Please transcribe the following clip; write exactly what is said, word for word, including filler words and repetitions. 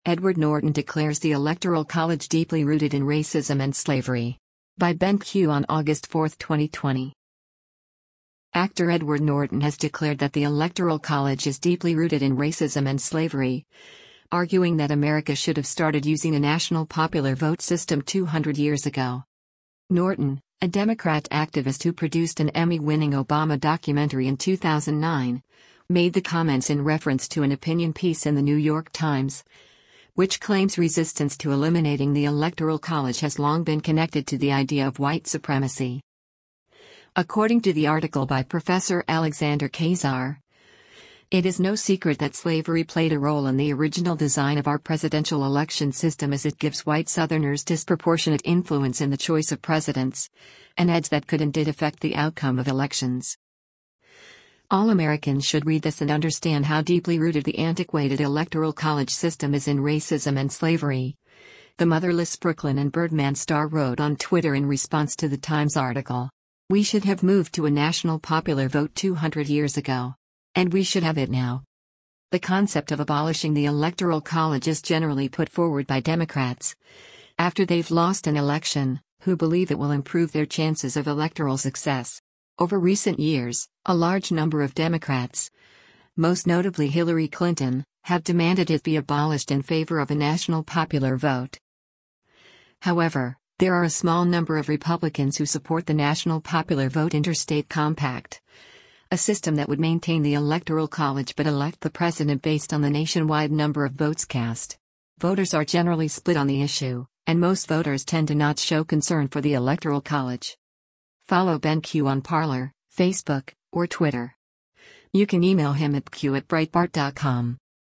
Edward Norton declares the Electoral College deeply rooted in racism and slavery. By Ben Q on August fourth, twenty twenty. Actor Edward Norton has declared that the Electoral College is deeply rooted in racism and slavery, arguing that America should have started using a national popular vote system two hundred years ago. Norton, a Democrat activist who produced an Emmy-winning Obama documentary in two thousand nine, made the comments in reference to an opinion piece in the New York Times, which claims resistance to eliminating the Electoral College has long been connected to the idea of white supremacy. According to the article by Professor Alexander Kazar, it is no secret that slavery played a role in the original design of our presidential election system, as it gives white Southerners disproportionate influence in the choice of presidents, and adds that could indeed affect the outcome of elections. All Americans should read this and understand how deeply rooted the antiquated Electoral College system is in racism and slavery, the motherless Brooklyn and Birdman star wrote on Twitter in response to the Times article. We should have moved to a national popular vote two hundred years ago. And we should have it now. The concept of abolishing the Electoral College is generally put forward by Democrats, after they've lost an election, who believe it will improve their chances of electoral success. Over recent years, a large number of Democrats, most notably Hillary Clinton, have demanded it be abolished in favor of a national popular vote. However, there are a small number of Republicans who support the National Popular Vote Interstate Compact, a system that would maintain the Electoral College but elect the president based on the nationwide number of votes cast. Voters are generally split on the issue, and most voters tend to not show concern for the Electoral College. Follow Ben Q on Parler, Facebook, or Twitter. You can email him at q at breitbart dot com.